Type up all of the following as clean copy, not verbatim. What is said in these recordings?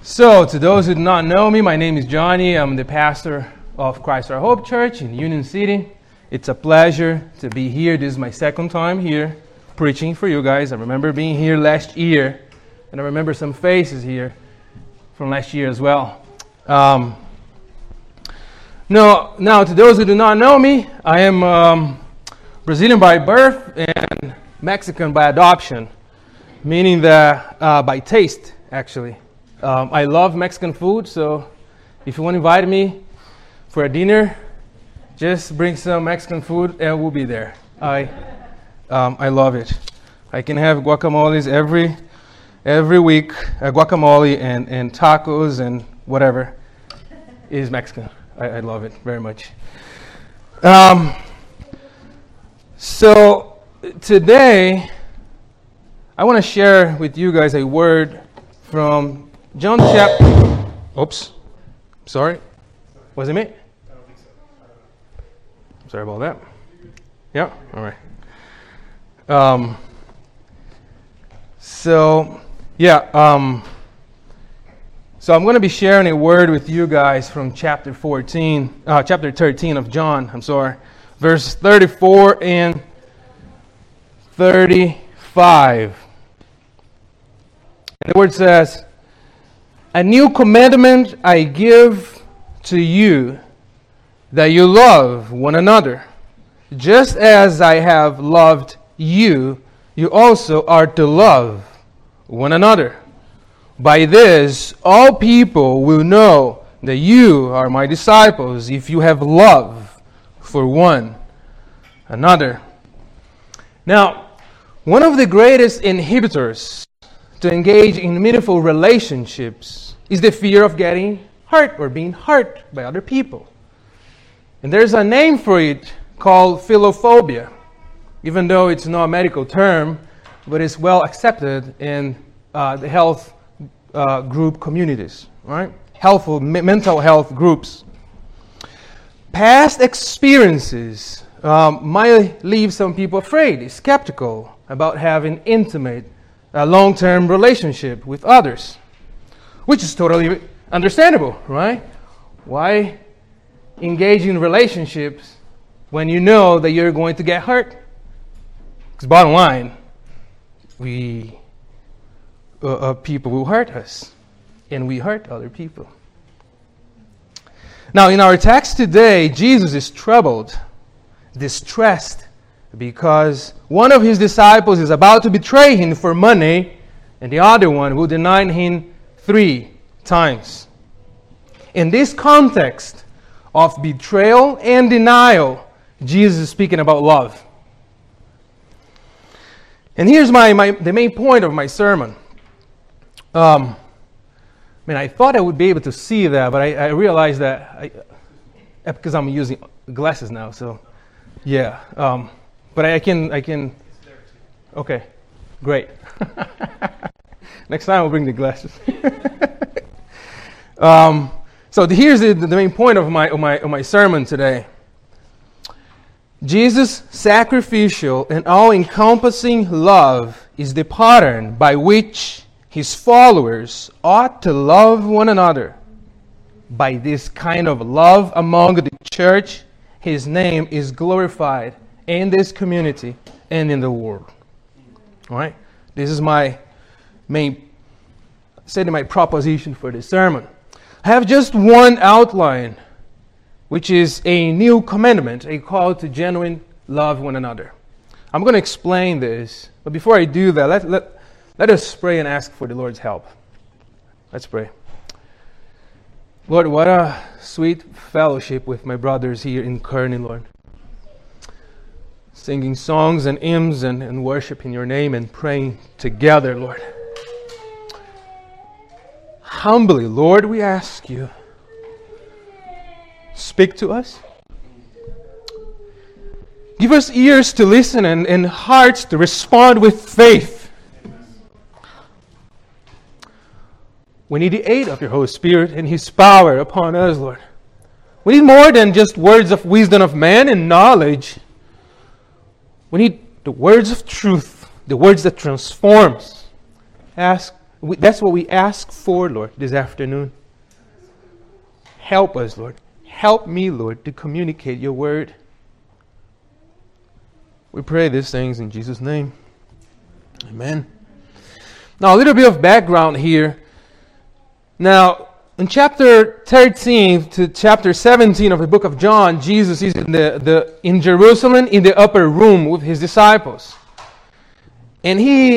So, to those who do not know me, my name is Johnny. I'm the pastor of Christ Our Hope Church in Union City. It's a pleasure to be here. This is my second time here preaching for you guys. I remember being here last year, and I remember some faces here from last year as well. Now, to those who do not know me, I am Brazilian by birth and Mexican by adoption, meaning that by taste, actually. I love Mexican food, so if you want to invite me for a dinner, just bring some Mexican food and we'll be there. I love it. I can have guacamoles every week, guacamole and tacos and whatever is Mexican. I love it very much. So today, I want to share with you guys a word from John chapter. Oops. Sorry. Was it me? I don't think so. Sorry about that. Yeah. All right. So I'm going to be sharing a word with you guys from chapter 13 of John. Verse 34 and 35. And the word says, "A new commandment I give to you, that you love one another. Just as I have loved you, you also are to love one another. By this, all people will know that you are my disciples, if you have love for one another." Now, one of the greatest inhibitors to engage in meaningful relationships is the fear of getting hurt or being hurt by other people. And there's a name for it called philophobia, even though it's not a medical term, but it's well accepted in the health group communities, right? Mental health groups. Past experiences might leave some people afraid, skeptical about having intimate, long-term relationship with others, which is totally understandable, right? Why engage in relationships when you know that you're going to get hurt? Because bottom line, people will hurt us, and we hurt other people. Now, in our text today, Jesus is troubled, distressed, because one of his disciples is about to betray him for money, and the other one will deny him 3 times. In this context of betrayal and denial, Jesus is speaking about love. And here's the main point of my sermon. I thought I would be able to see that, but I realized that because I'm using glasses now, so yeah. But I can. Okay, great. Next time I'll bring the glasses. So here's the main point of my sermon today. Jesus' sacrificial and all-encompassing love is the pattern by which his followers ought to love one another. By this kind of love among the church, his name is glorified in this community and in the world. All right? This is my proposition for this sermon. I have just one outline, which is a new commandment, a call to genuine love one another. I'm going to explain this, but before I do that, let us pray and ask for the Lord's help. Let's pray. Lord, what a sweet fellowship with my brothers here in Kearney, Lord. Singing songs and hymns and worshiping your name and praying together, Lord. Humbly, Lord, we ask you, speak to us. Give us ears to listen and hearts to respond with faith. We need the aid of your Holy Spirit and his power upon us, Lord. We need more than just words of wisdom of man and knowledge. We need the words of truth, the words that transforms. Ask That's what we ask for, Lord, this afternoon. Help us, Lord. Help me, Lord, to communicate your word. We pray these things in Jesus' name. Amen. Now, a little bit of background here. Now, in chapter 13 to chapter 17 of the book of John, Jesus is in Jerusalem in the upper room with his disciples. And he,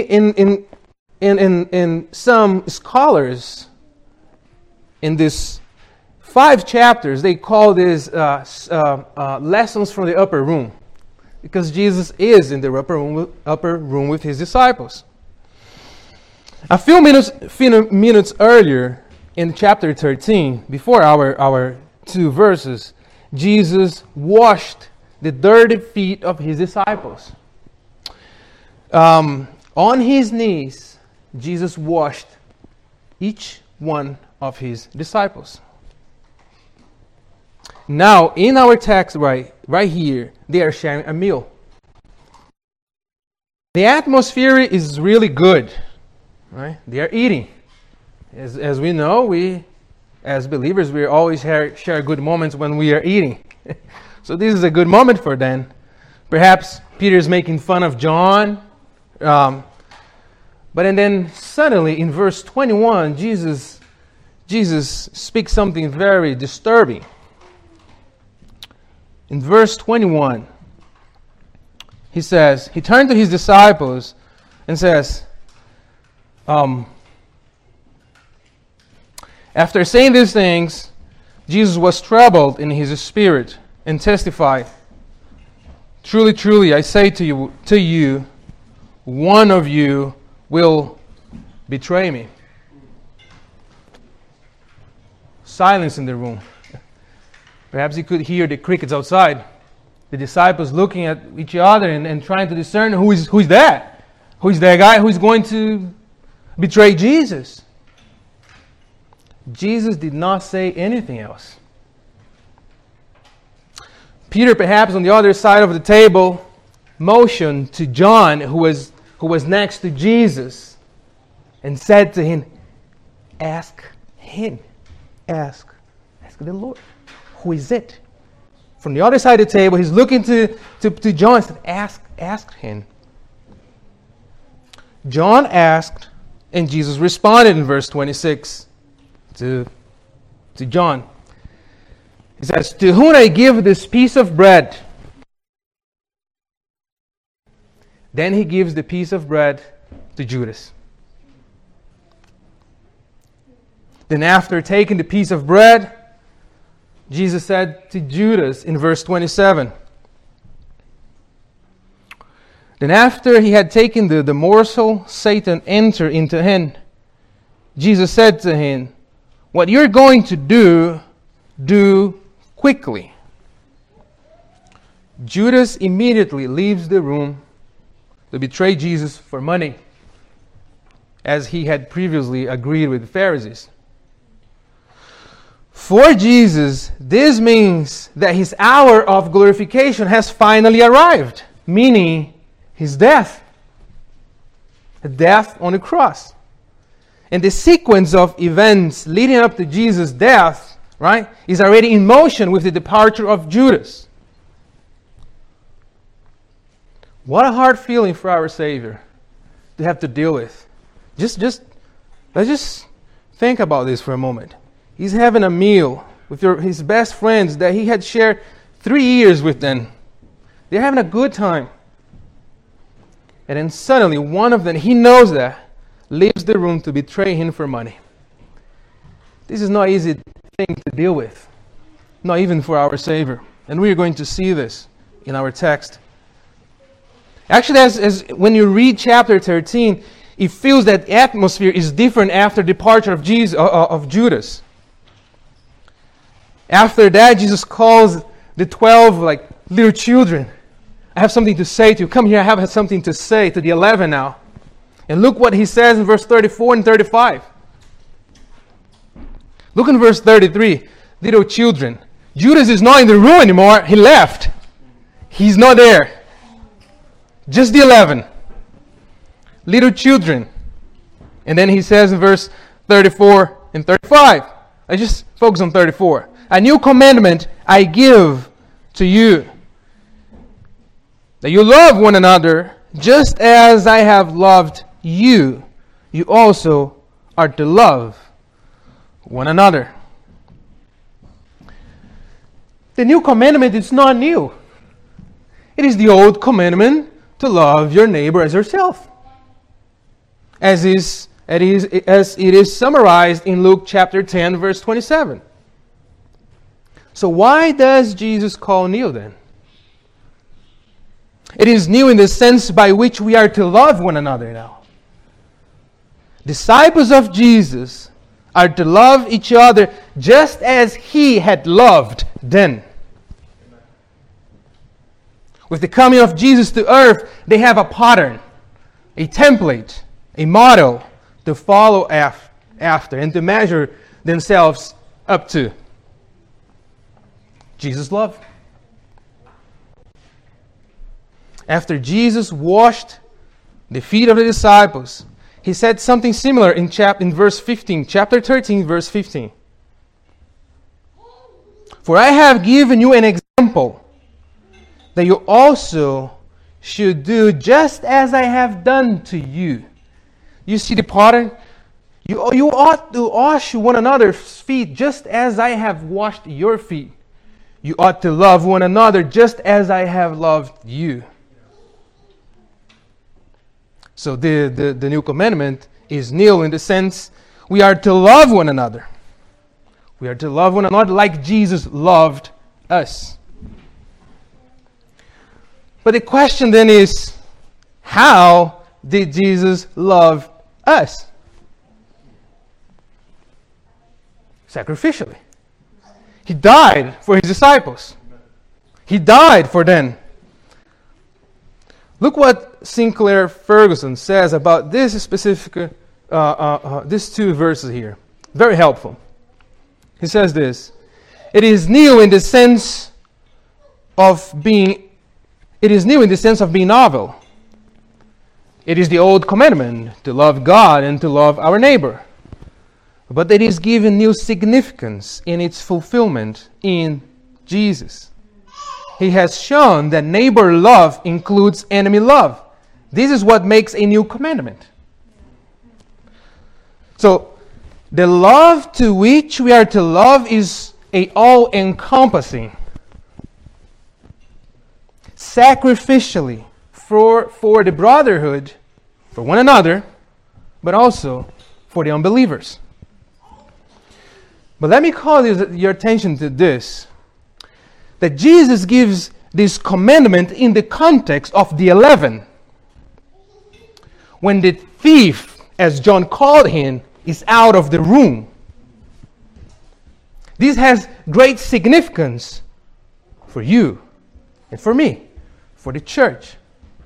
in some scholars, in this 5 chapters, they call this lessons from the upper room, because Jesus is in the upper room with his disciples. A few minutes earlier, in chapter 13, before our 2 verses, Jesus washed the dirty feet of his disciples. On his knees, Jesus washed each one of his disciples. Now, in our text right here, they are sharing a meal. The atmosphere is really good, right? They are eating. As we know, we, as believers, we always share good moments when we are eating. So this is a good moment for them. Perhaps Peter is making fun of John. But then suddenly in verse 21, Jesus speaks something very disturbing. In verse 21, he says, he turned to his disciples and says, after saying these things, Jesus was troubled in his spirit and testified, "Truly, truly, I say to you, one of you will betray me." Silence in the room. Perhaps you could hear the crickets outside. The disciples looking at each other and trying to discern who is that? Who is that guy who is going to betray Jesus? Jesus did not say anything else. Peter, perhaps on the other side of the table, motioned to John, who was next to Jesus, and said to him, "Ask him. Ask the Lord. Who is it?" From the other side of the table, he's looking to John and said, Ask him. John asked, and Jesus responded in verse 26 to John. He says, "To whom I give this piece of bread?" Then he gives the piece of bread to Judas. Then after taking the piece of bread, Jesus said to Judas in verse 27, "Then after he had taken the morsel, Satan entered into him. Jesus said to him, 'What you're going to do quickly.' Judas immediately leaves the room to betray Jesus for money, as he had previously agreed with the Pharisees. For Jesus, this means that his hour of glorification has finally arrived, meaning his death. A death on the cross. And the sequence of events leading up to Jesus' death, right, is already in motion with the departure of Judas. What a hard feeling for our Savior to have to deal with. Let's just think about this for a moment. He's having a meal with his best friends that he had shared 3 years with them. They're having a good time. And then suddenly one of them, he knows that, leaves the room to betray him for money. This is not an easy thing to deal with. Not even for our Savior. And we are going to see this in our text. Actually, as when you read chapter 13, it feels that atmosphere is different after departure of Judas. After that, Jesus calls the 12 like little children. I have something to say to you. Come here, I have something to say to the 11 now. And look what he says in verse 34 and 35. Look in verse 33. Little children. Judas is not in the room anymore. He left. He's not there. Just the 11. Little children. And then he says in verse 34 and 35, I just focus on 34. A new commandment I give to you, that you love one another just as I have loved you. You also are to love one another. The new commandment is not new. It is the old commandment to love your neighbor as yourself. As it is summarized in Luke chapter 10, verse 27. So why does Jesus call new then? It is new in the sense by which we are to love one another now. Disciples of Jesus are to love each other just as He had loved them. With the coming of Jesus to earth, they have a pattern, a template, a model to follow after and to measure themselves up to. Jesus' love. After Jesus washed the feet of the disciples, He said something similar in verse 15, chapter 13, verse 15. For I have given you an example that you also should do just as I have done to you. You see the pattern? You ought to wash one another's feet just as I have washed your feet. You ought to love one another just as I have loved you. So the new commandment is new in the sense we are to love one another. We are to love one another like Jesus loved us. But the question then is, how did Jesus love us? Sacrificially. He died for His disciples. He died for them. Look what Sinclair Ferguson says about this specific, these two verses here. Very helpful. He says this: it is new in the sense of being novel. It is the old commandment to love God and to love our neighbor. But it is given new significance in its fulfillment in Jesus. He has shown that neighbor love includes enemy love. This is what makes a new commandment. So, the love to which we are to love is a all-encompassing, sacrificially for the brotherhood, for one another, but also for the unbelievers. But let me call your attention to this, that Jesus gives this commandment in the context of the 11. When the thief, as John called him, is out of the room. This has great significance for you and for me, for the church.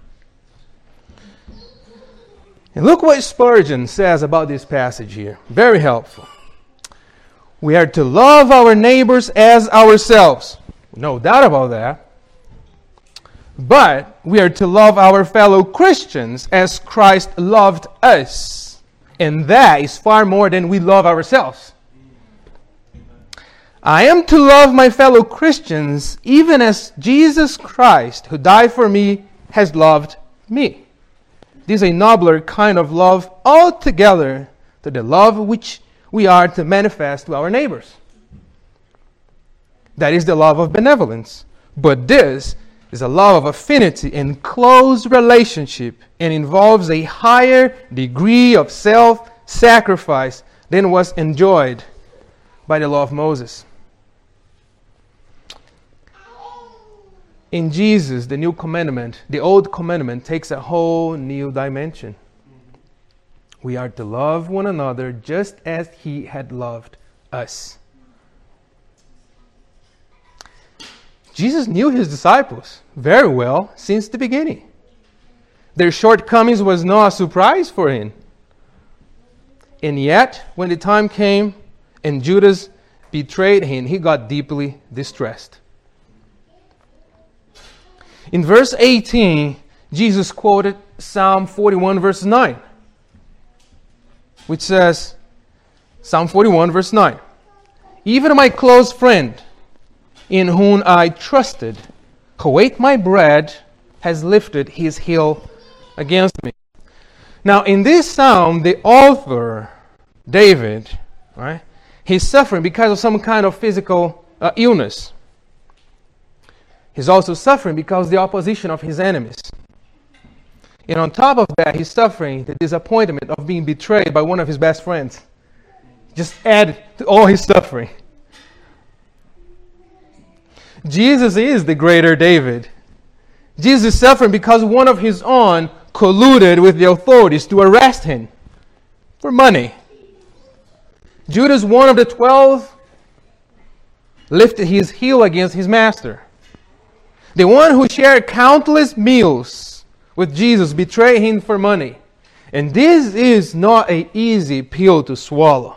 And look what Spurgeon says about this passage here. Very helpful. We are to love our neighbors as ourselves. No doubt about that. But we are to love our fellow Christians as Christ loved us. And that is far more than we love ourselves. I am to love my fellow Christians even as Jesus Christ, who died for me, has loved me. This is a nobler kind of love altogether to the love which we are to manifest to our neighbors. That is the love of benevolence. But this is a love of affinity and close relationship and involves a higher degree of self-sacrifice than was enjoyed by the law of Moses. In Jesus, the new commandment, the old commandment takes a whole new dimension. We are to love one another just as He had loved us. Jesus knew His disciples very well since the beginning. Their shortcomings was not a surprise for Him. And yet, when the time came and Judas betrayed Him, He got deeply distressed. In verse 18, Jesus quoted Psalm 41 verse 9. which says, Psalm 41, verse 9, even my close friend, in whom I trusted, who ate my bread, has lifted his heel against me. Now, in this psalm, the author, David, right, he's suffering because of some kind of physical illness. He's also suffering because of the opposition of his enemies. And on top of that, he's suffering the disappointment of being betrayed by one of his best friends. Just add to all his suffering. Jesus is the greater David. Jesus is suffering because one of his own colluded with the authorities to arrest him for money. Judas, one of the 12, lifted his heel against his master. The one who shared countless meals with Jesus betrayed him for money. And this is not an easy pill to swallow.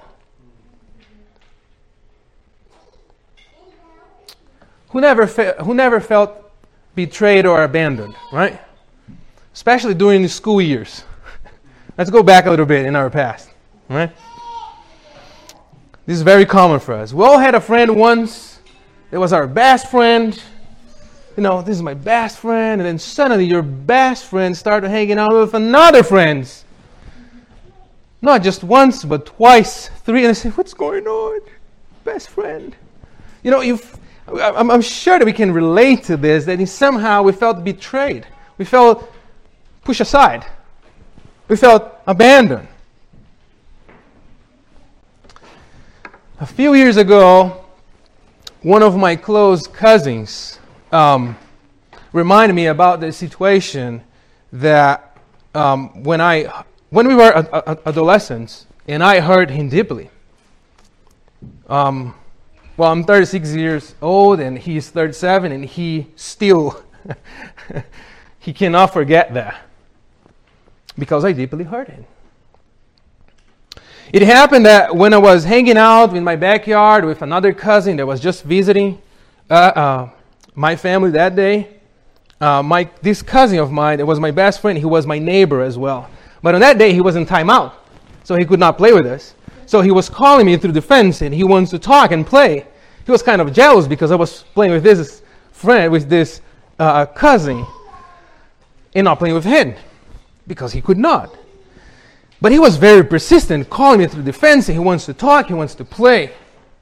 Who never felt betrayed or abandoned, right? Especially during the school years. Let's go back a little bit in our past, right? This is very common for us. We all had a friend once that was our best friend. You know, this is my best friend. And then suddenly your best friend started hanging out with another friends. Not just once, but twice, three. And I said, what's going on? Best friend. You know, I'm sure that we can relate to this, that somehow we felt betrayed. We felt pushed aside. We felt abandoned. A few years ago, one of my close cousins reminded me about the situation that when we were adolescents, and I hurt him deeply. Well, I'm 36 years old, and he's 37, and he still, he cannot forget that. Because I deeply hurt him. It happened that when I was hanging out in my backyard with another cousin that was just visiting my family that day, this cousin of mine, that was my best friend, he was my neighbor as well. But on that day, he was in timeout, so he could not play with us. So he was calling me through the fence, and he wants to talk and play. He was kind of jealous because I was playing with this friend, with this cousin, and not playing with him because he could not. But he was very persistent, calling me through the fence, and he wants to talk, he wants to play.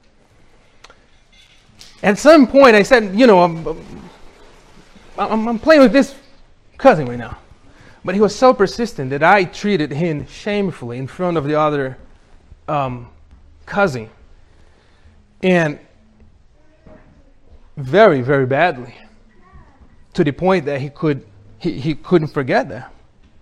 At some point, I said, you know, I'm playing with this cousin right now. But he was so persistent that I treated him shamefully in front of the other cousin. And very, very badly. To the point that he couldn't forget that.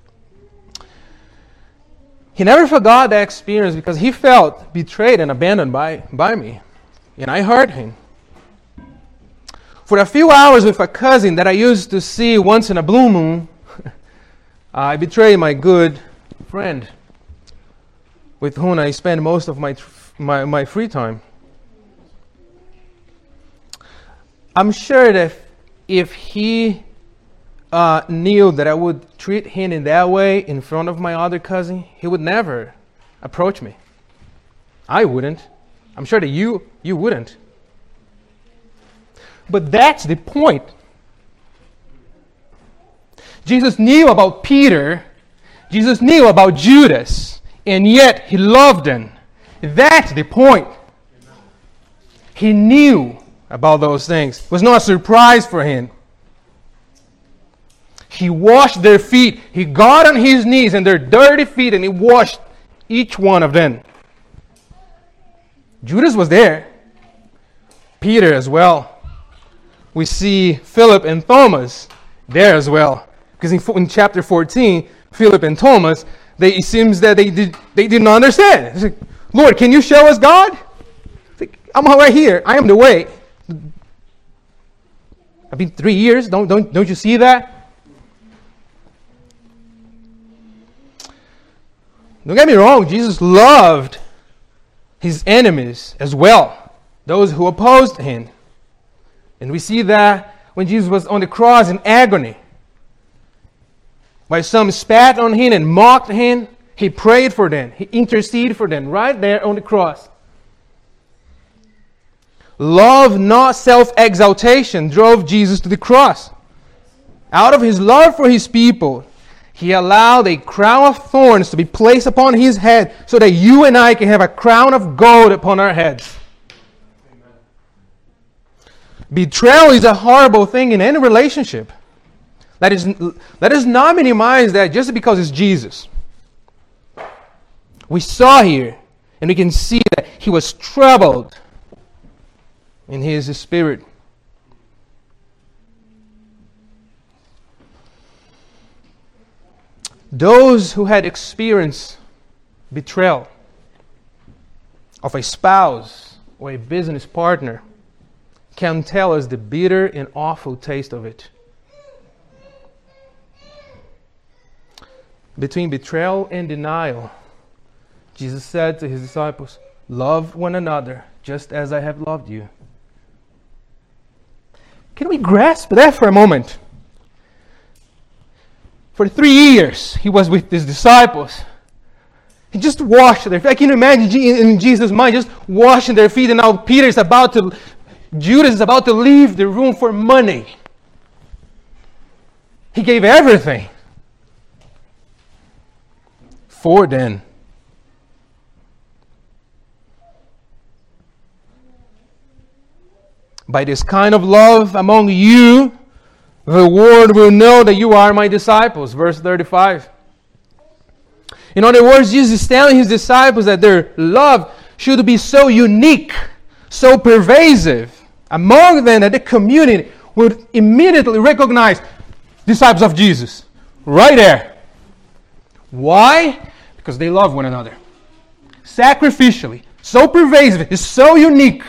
He never forgot that experience because he felt betrayed and abandoned by me. And I hurt him. For a few hours with a cousin that I used to see once in a blue moon, I betrayed my good friend with whom I spend most of my free time. I'm sure that if he knew that I would treat him in that way in front of my other cousin, he would never approach me. I wouldn't. I'm sure that you wouldn't. But that's the point. Jesus knew about Peter. Jesus knew about Judas. And yet he loved them. That's the point. He knew about those things. It was not a surprise for him. He washed their feet. He got on his knees and their dirty feet and he washed each one of them. Judas was there. Peter as well. We see Philip and Thomas there as well. Because in chapter 14, Philip and Thomas, it seems that they did not understand. It's like, Lord, can you show us God? It's like, I'm right here. I am the way. I've been 3 years. Don't you see that? Don't get me wrong. Jesus loved his enemies as well. Those who opposed him. And we see that when Jesus was on the cross in agony. While some spat on him and mocked him, He prayed for them. He interceded for them right there on the cross. Love, not self-exaltation, drove Jesus to the cross. Out of his love for his people, he allowed a crown of thorns to be placed upon his head so that you and I can have a crown of gold upon our heads. Amen. Betrayal is a horrible thing in any relationship. Let us not minimize that just because it's Jesus. We saw here, and we can see that he was troubled in his spirit. Those who had experienced betrayal of a spouse or a business partner can tell us the bitter and awful taste of it. Between betrayal and denial, Jesus said to his disciples, "Love one another just as I have loved you." Can we grasp that for a moment? For 3 years, he was with his disciples. He just washed their feet. I can imagine in Jesus' mind just washing their feet, and now Judas is about to leave the room for money. He gave everything for them. By this kind of love among you, the world will know that you are my disciples. Verse 35. In other words, Jesus is telling his disciples that their love should be so unique, so pervasive among them that the community would immediately recognize disciples of Jesus. Right there. Why? Because they love one another. Sacrificially. So pervasive. It's so unique.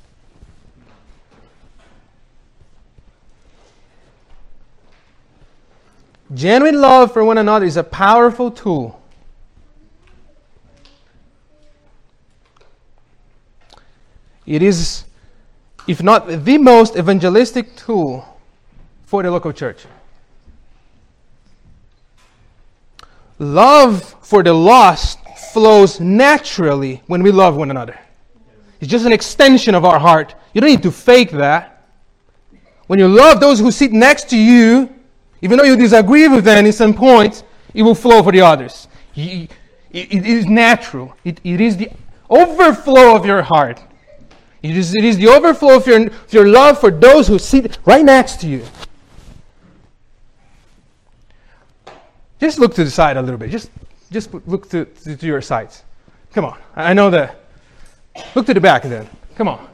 Genuine love for one another is a powerful tool. It is, if not the most evangelistic tool for the local church. Love for the lost flows naturally when we love one another. It's just an extension of our heart. You don't need to fake that. When you love those who sit next to you, even though you disagree with them in some points, it will flow for the others. It is natural. It is the overflow of your heart. It is the overflow of your love for those who sit right next to you. Just look to the side a little bit. Just look to your sides. Come on. I know that. Look to the back then. Come on.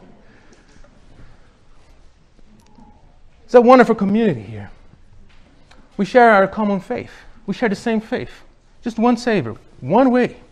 It's a wonderful community here. We share our common faith. We share the same faith. Just one Savior, one way. Amen.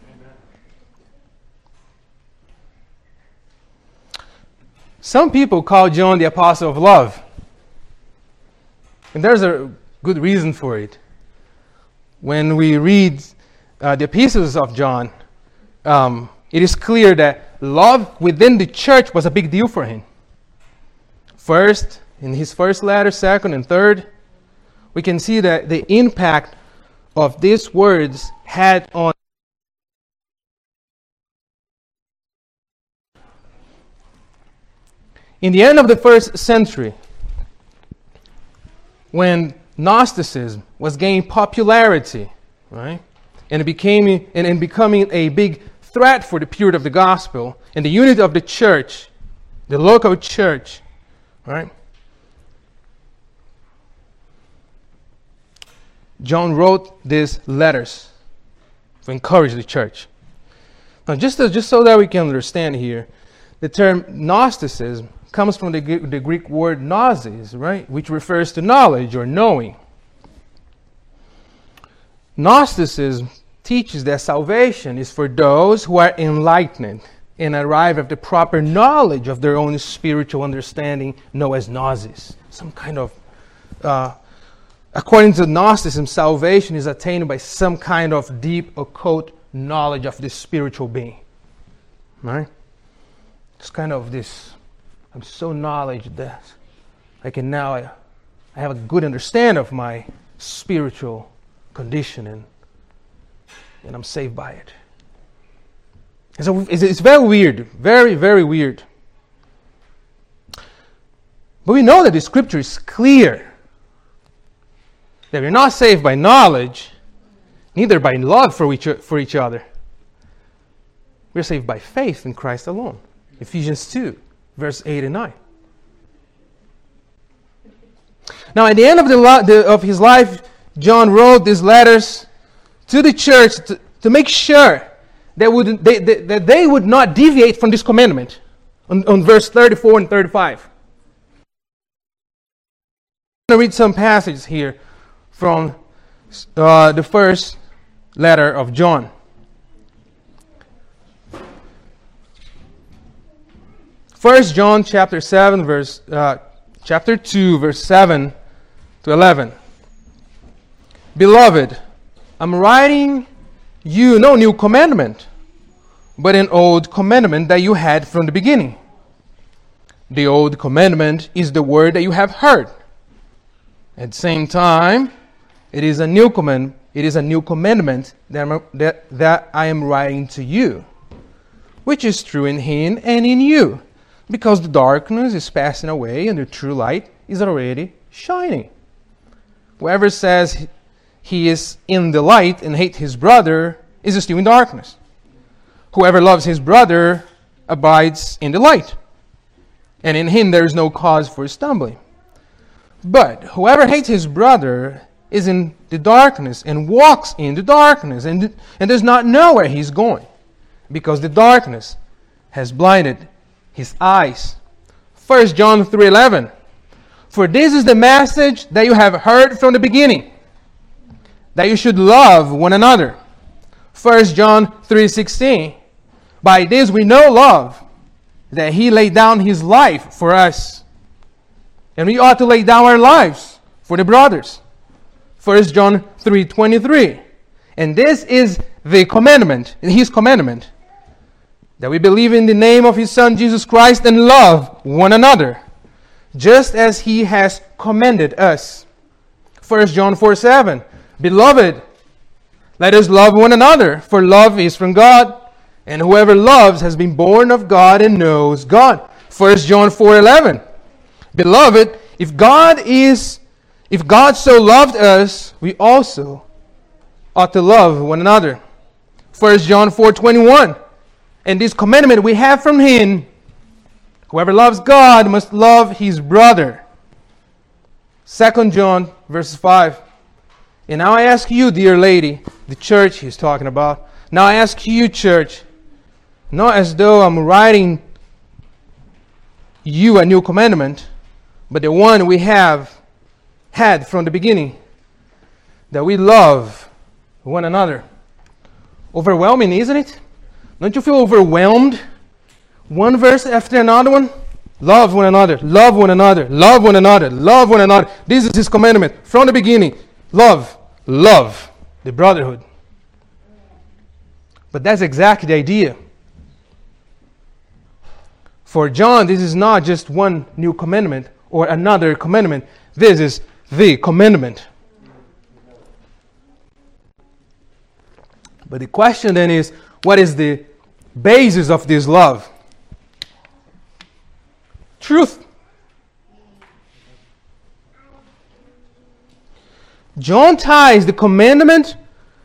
Some people call John the apostle of love. And there's a good reason for it. When we read the epistles of John, it is clear that love within the church was a big deal for him. First, in his first letter, second, and third, we can see that the impact of these words had on in the end of the first century, when Gnosticism was gaining popularity, right, and becoming a big threat for the purity of the gospel and the unity of the church, the local church, right? John wrote these letters to encourage the church. Now, just so that we can understand here, the term Gnosticism comes from the Greek word gnosis, right, which refers to knowledge or knowing. Gnosticism teaches that salvation is for those who are enlightened and arrive at the proper knowledge of their own spiritual understanding, known as gnosis. Some kind of according to Gnosticism, salvation is attained by some kind of deep occult knowledge of this spiritual being. Right? It's kind of this, I'm so knowledge that I have a good understanding of my spiritual condition. And and I'm saved by it. And so it's very weird, very, very weird. But we know that the Scripture is clear that we're not saved by knowledge, neither by love for each other. We're saved by faith in Christ alone. Ephesians 2, verse 8 and 9. Now, at the end of his life, John wrote these letters to the church to make sure that they would not deviate from this commandment. On verse 34 and 35. I'm going to read some passages here from the first letter of John. First John chapter 2, verse 7 to 11. Beloved, I'm writing you no new commandment, but an old commandment that you had from the beginning. The old commandment is the word that you have heard. At the same time, it is a new commandment that I am writing to you, which is true in him and in you, because the darkness is passing away and the true light is already shining. Whoever says he is in the light and hates his brother is still in darkness. Whoever loves his brother abides in the light, and in him there is no cause for stumbling. But whoever hates his brother is in the darkness and walks in the darkness and does not know where he is going, because the darkness has blinded his eyes. 1 John 3:11. For this is the message that you have heard from the beginning, that you should love one another. 1 John 3:16. By this we know love, that he laid down his life for us. And we ought to lay down our lives for the brothers. 1 John 3:23. And this is the commandment, his commandment, that we believe in the name of his Son Jesus Christ and love one another, just as he has commanded us. 1 John 4:7. Beloved, let us love one another, for love is from God, and whoever loves has been born of God and knows God. 1 John 4:11. Beloved, if God so loved us, we also ought to love one another. 1 John 4:21. And this commandment we have from him, whoever loves God must love his brother. 2 John verse 5. And now I ask you, dear lady, the church he's talking about. Now I ask you, church, not as though I'm writing you a new commandment, but the one we have had from the beginning, that we love one another. Overwhelming, isn't it? Don't you feel overwhelmed? One verse after another one. Love one another, love one another, love one another, love one another. This is his commandment from the beginning. Love the brotherhood. But that's exactly the idea. For John, this is not just one new commandment or another commandment. This is the commandment. But the question then is, what is the basis of this love? Truth. John ties the commandment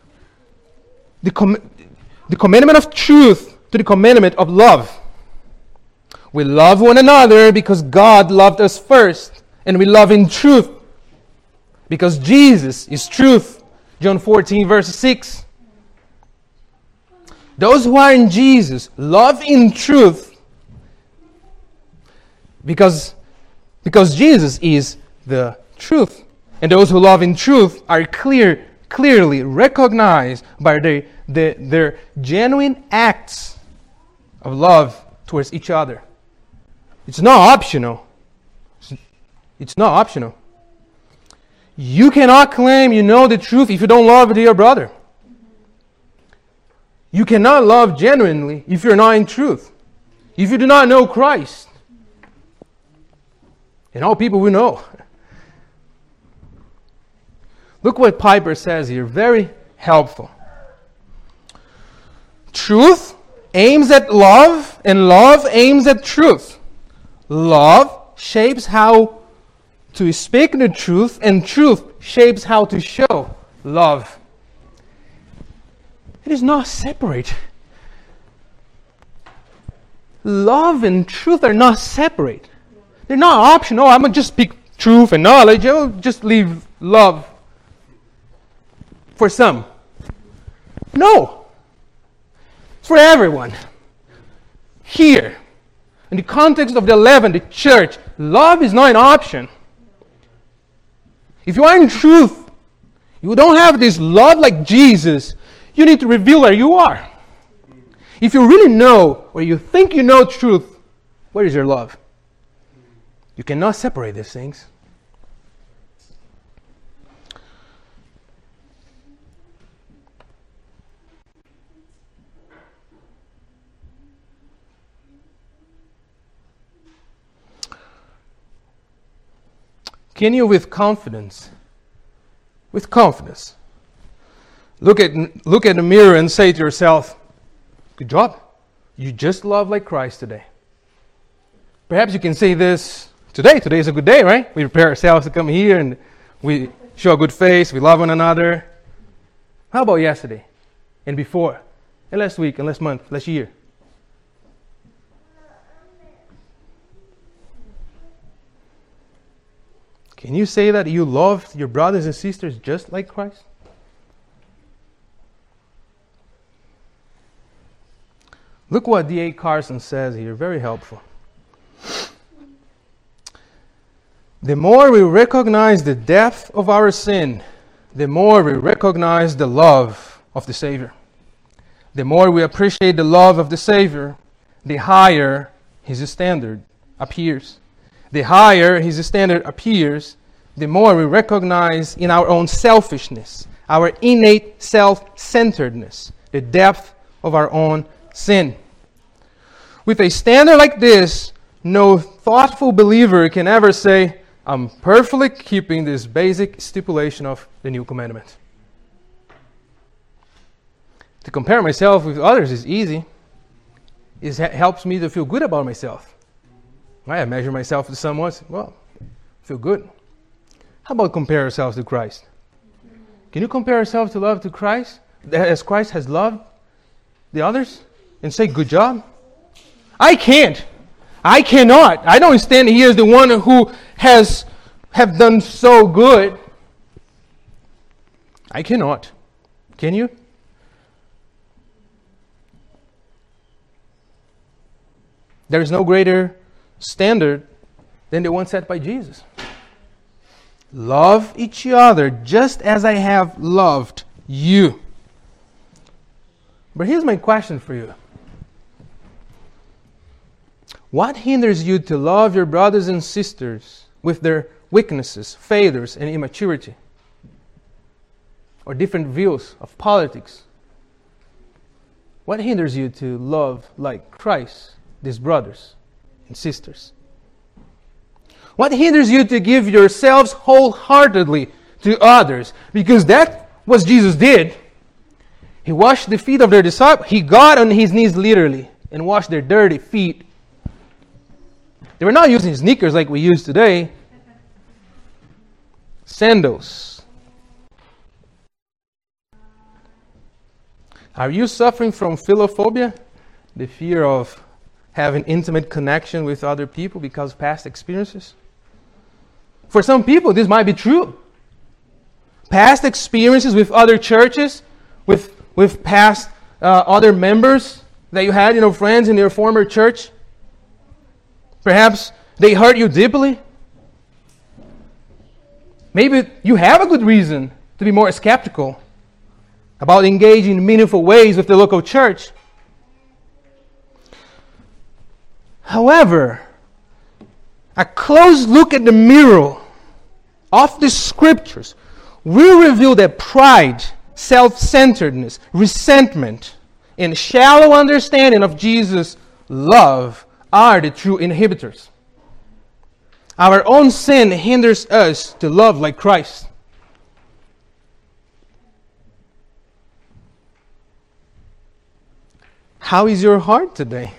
of truth to the commandment of love. We love one another because God loved us first, and we love in truth because Jesus is truth. John 14 verse 6. Those who are in Jesus love in truth because Jesus is the truth. And those who love in truth are clearly recognized by their genuine acts of love towards each other. It's not optional. It's not optional. You cannot claim you know the truth if you don't love your brother. You cannot love genuinely if you're not in truth. If you do not know Christ. And all people we know. Look what Piper says here, very helpful. Truth aims at love, and love aims at truth. Love shapes how to speak the truth, and truth shapes how to show love. It is not separate. Love and truth are not separate. They're not optional. I'm going to just speak truth and knowledge. I'll just leave love for some. No. It's for everyone. Here, in the context of the 11, the church, love is not an option. If you are in truth, you don't have this love like Jesus, you need to reveal where you are. If you really know, or you think you know truth, where is your love? You cannot separate these things. Can you with confidence, look at the mirror and say to yourself, good job, you just love like Christ today. Perhaps you can say this today. Today is a good day, right? We prepare ourselves to come here and we show a good face, we love one another. How about yesterday and before, and last week and last month, last year? Can you say that you love your brothers and sisters just like Christ? Look what D.A. Carson says here, very helpful. The more we recognize the depth of our sin, the more we recognize the love of the Savior. The more we appreciate the love of the Savior, the higher His standard appears. The higher His standard appears, the more we recognize in our own selfishness, our innate self-centeredness, the depth of our own sin. With a standard like this, no thoughtful believer can ever say, I'm perfectly keeping this basic stipulation of the new commandment. To compare myself with others is easy. It helps me to feel good about myself. I measure myself to someone, well, feel good. How about compare ourselves to Christ? Can you compare yourself to love to Christ, as Christ has loved the others, and say, good job? I can't. I cannot. I don't stand here as the one who have done so good. I cannot. Can you? There is no greater standard than the one set by Jesus. Love each other just as I have loved you. But here's my question for you. What hinders you to love your brothers and sisters with their weaknesses, failures, and immaturity? Or different views of politics? What hinders you to love like Christ, these brothers and sisters? What hinders you to give yourselves wholeheartedly to others? Because that's what Jesus did. He washed the feet of their disciples. He got on his knees literally and washed their dirty feet. They were not using sneakers like we use today. Sandals. Are you suffering from philophobia? The fear of having intimate connection with other people because of past experiences? For some people, this might be true. Past experiences with other churches, with past other members that you had, friends in your former church. Perhaps they hurt you deeply. Maybe you have a good reason to be more skeptical about engaging in meaningful ways with the local church. However, a close look at the mirror of the Scriptures will reveal that pride, self-centeredness, resentment, and shallow understanding of Jesus' love are the true inhibitors. Our own sin hinders us to love like Christ. How is your heart today?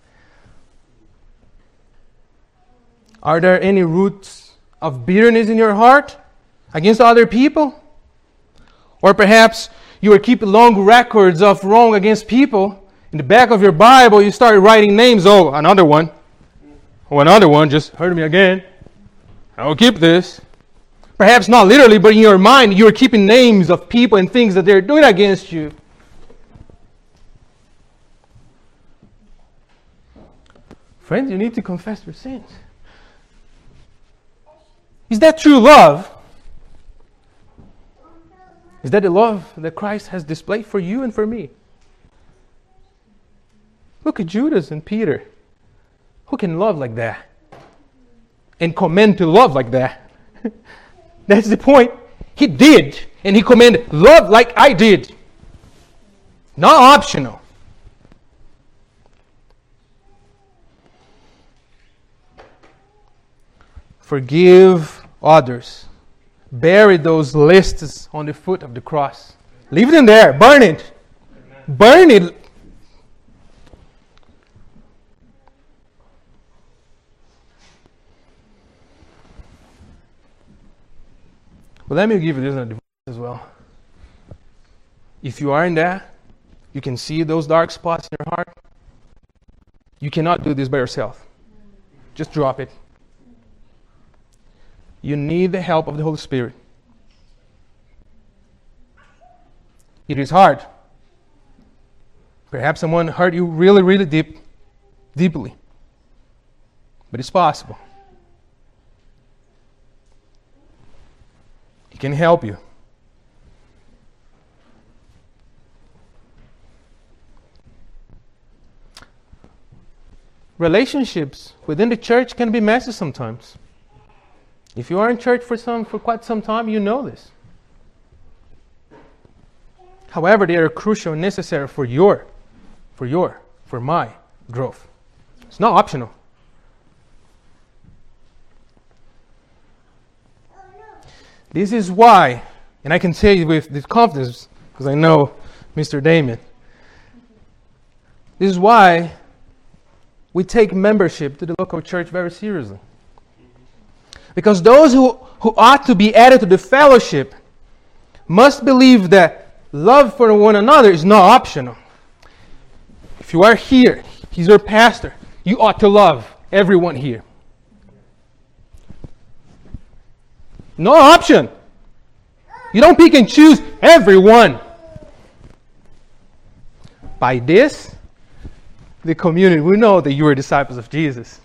Are there any roots of bitterness in your heart against other people? Or perhaps you are keeping long records of wrong against people. In the back of your Bible, you start writing names. Oh, another one. Oh, another one just hurt me again. I will keep this. Perhaps not literally, but in your mind, you are keeping names of people and things that they're doing against you. Friends, you need to confess your sins. Is that true love? Is that the love that Christ has displayed for you and for me? Look at Judas and Peter. Who can love like that? And command to love like that? That's the point. He did. And he commanded, love like I did. Not optional. Forgive others. Bury those lists on the foot of the cross. Leave them there. Burn it. Burn it. But let me give you this advice as well. If you are in that, you can see those dark spots in your heart. You cannot do this by yourself. Just drop it. You need the help of the Holy Spirit. It is hard. Perhaps someone hurt you really, really deeply. But it's possible. He can help you. Relationships within the church can be messy sometimes. If you are in church for quite some time, you know this. However, they are crucial and necessary for my growth. It's not optional. This is why, and I can tell you with this confidence, because I know Mr. Damon. This is why we take membership to the local church very seriously. Because those who ought to be added to the fellowship must believe that love for one another is not optional. If you are here, he's your pastor, you ought to love everyone here. No option. You don't pick and choose everyone. By this, the community will know that you are disciples of Jesus.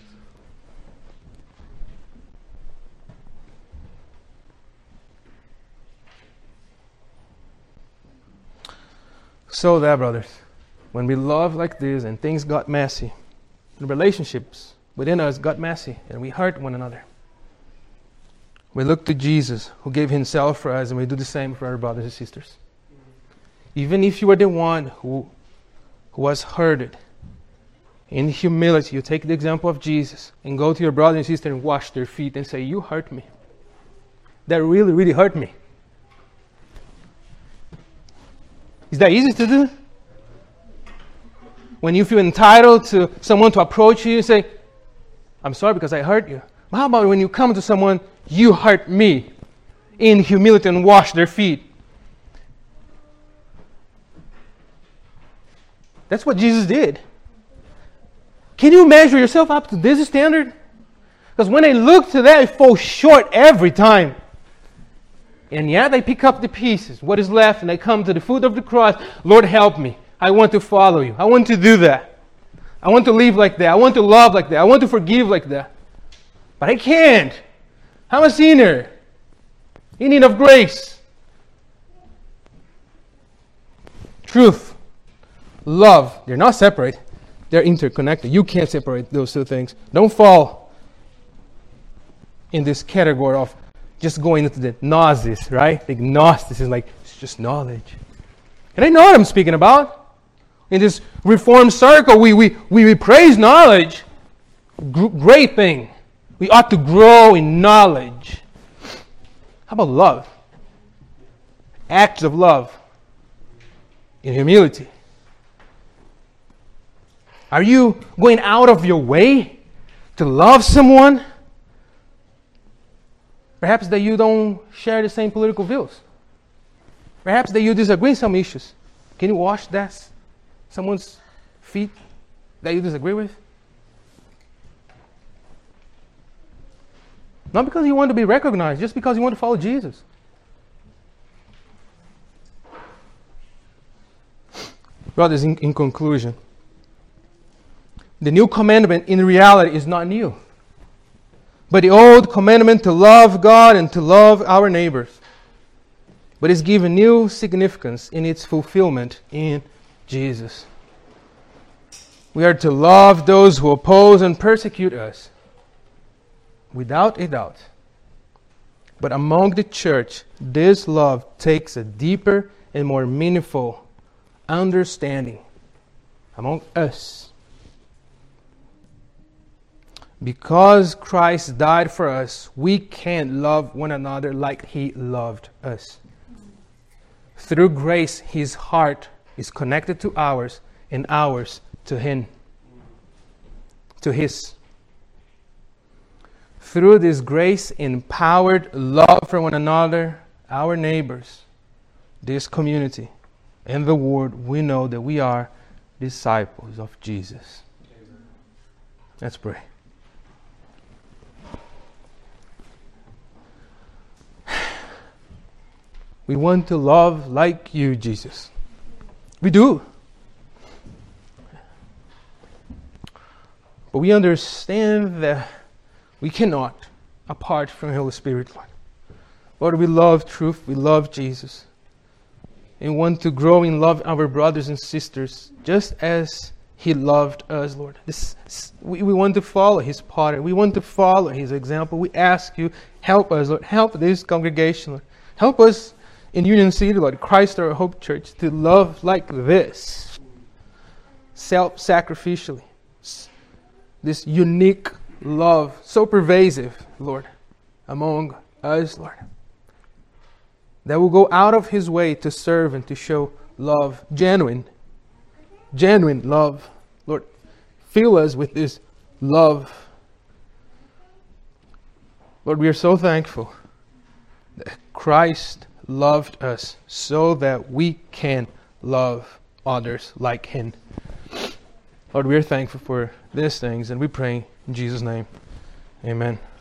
So that, brothers, when we love like this and things got messy, the relationships within us got messy and we hurt one another, we look to Jesus who gave himself for us, and we do the same for our brothers and sisters. Even if you are the one who was hurted, in humility, you take the example of Jesus and go to your brother and sister and wash their feet and say, you hurt me. That really, really hurt me. Is that easy to do? When you feel entitled to someone to approach you and say, I'm sorry because I hurt you. Well, how about when you come to someone, you hurt me, in humility and wash their feet? That's what Jesus did. Can you measure yourself up to this standard? Because when they look to that, it falls short every time. And yet they pick up the pieces, what is left, and they come to the foot of the cross. Lord, help me. I want to follow you. I want to do that. I want to live like that. I want to love like that. I want to forgive like that. But I can't. I'm a sinner in need of grace. Truth, love, they're not separate. They're interconnected. You can't separate those two things. Don't fall in this category of just going into the gnosis, right? The gnosis is like, it's just knowledge. And I know what I'm speaking about. In this Reformed circle, we praise knowledge. Great thing. We ought to grow in knowledge. How about love? Acts of love in humility. Are you going out of your way to love someone? Perhaps that you don't share the same political views. Perhaps that you disagree in some issues. Can you wash someone's feet that you disagree with? Not because you want to be recognized, just because you want to follow Jesus. Brothers, in conclusion, the new commandment in reality is not new. But the old commandment to love God and to love our neighbors. But it's given new significance in its fulfillment in Jesus. We are to love those who oppose and persecute us, without a doubt. But among the church, this love takes a deeper and more meaningful understanding among us. Because Christ died for us, we can love one another like He loved us. Through grace, His heart is connected to ours and ours to Him, to His. Through this grace-empowered love for one another, our neighbors, this community, and the world, we know that we are disciples of Jesus. Amen. Let's pray. We want to love like you, Jesus. We do. But we understand that we cannot apart from the Holy Spirit, Lord. Lord, we love truth. We love Jesus. And want to grow in love our brothers and sisters just as He loved us, Lord. We want to follow His pattern. We want to follow His example. We ask you, help us, Lord. Help this congregation, Lord. Help us in Union City, Lord, Christ our Hope Church, to love like this, self-sacrificially. This unique love, so pervasive, Lord, among us, Lord, that will go out of His way to serve and to show love, genuine love. Lord, fill us with this love. Lord, we are so thankful that Christ loved us so that we can love others like Him. Lord, we are thankful for these things, and we pray in Jesus' name. Amen.